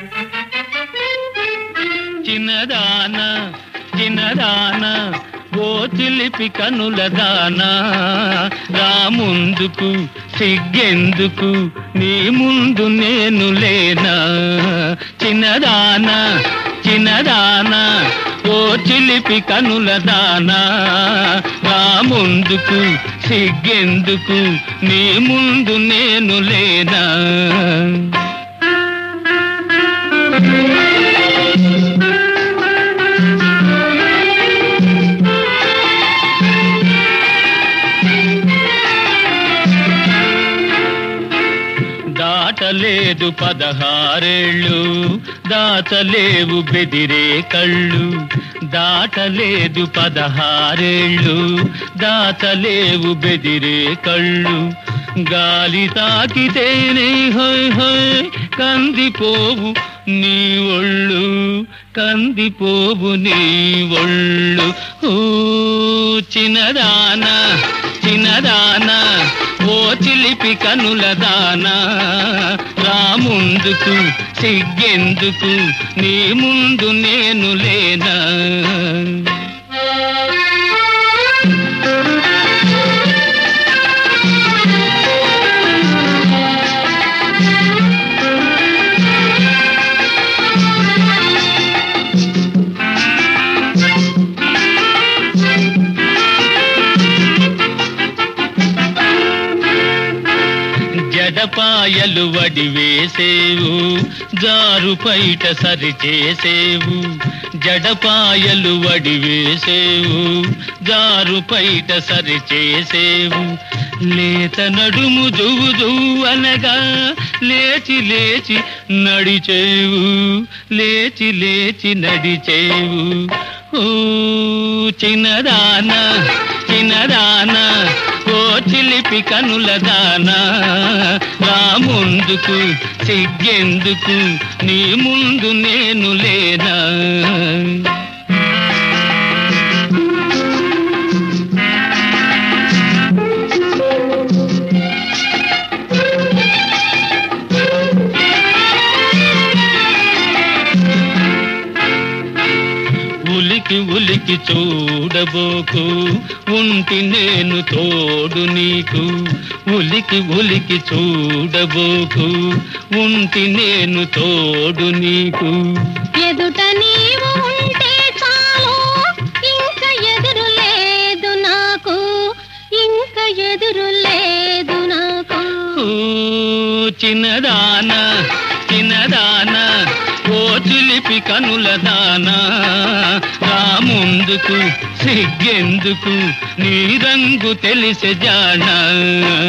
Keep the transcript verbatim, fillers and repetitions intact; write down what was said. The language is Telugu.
చిన్నదాన చిన్నదాన ఓ చిలిపి కనుల దానా రా ముందుకు సిగ్గెందుకు నీ ముందు నేను లేనా చిన్నదాన చిన్నదాన ఓ చిలిపి కనుల దానా రా ముందుకు సిగ్గెందుకు నీ ముందు నేను లేనా దాటలేదు పదహారేళ్ళు దాచలేవు బెదిరే కళ్ళు దాటలేదు పదహారేళ్ళు దాచలేవు బెదిరే కళ్ళు గాలి తాకితేనే హోయ్ హోయ్ కందిపోవు నీ ఒళ్ళు కందిపోవు నీ ఒళ్ళు ఓ చిన్నదాన చిన్నదాన ఓ చిలిపి కనుల దానా రా ముందుకు సిగ్గెందుకు నీ ముందు నేను లేనా జడపాయలు వడి వేసేవు జారు పైట సరి చేసేవు జడపాయలు వడి వేసేవు జారు పైట సరి చేసేవు లేత నడుము జువు జువు అనగా లేచి లేచి నడిచేవు లేచి లేచి నడిచేవు ఓ చిన్నదాన చిన్నదాన ఓ చిలిపి కనుల దానా రా ముందుకు సిగ్గెందుకు నీ ముందు నేను లేనా ఉలికి ఉలికి చూడబోకు ఉంటి నేను తోడు నీకు ఉలికి ఉలికి చూడబోకు ఉంటి నేను తోడు నీకు ఎదుట నీవు ఉంటే చాలు ఇంకా ఎదురు లేదు నాకు ఇంకా ఎదురు లేదు నాకు చిన్నదాన చిన్నదాన ఓ చిలిపి కనుల దానా రా ముందుకు సిగ్గెందుకు నీ రంగు తెలిసే జానా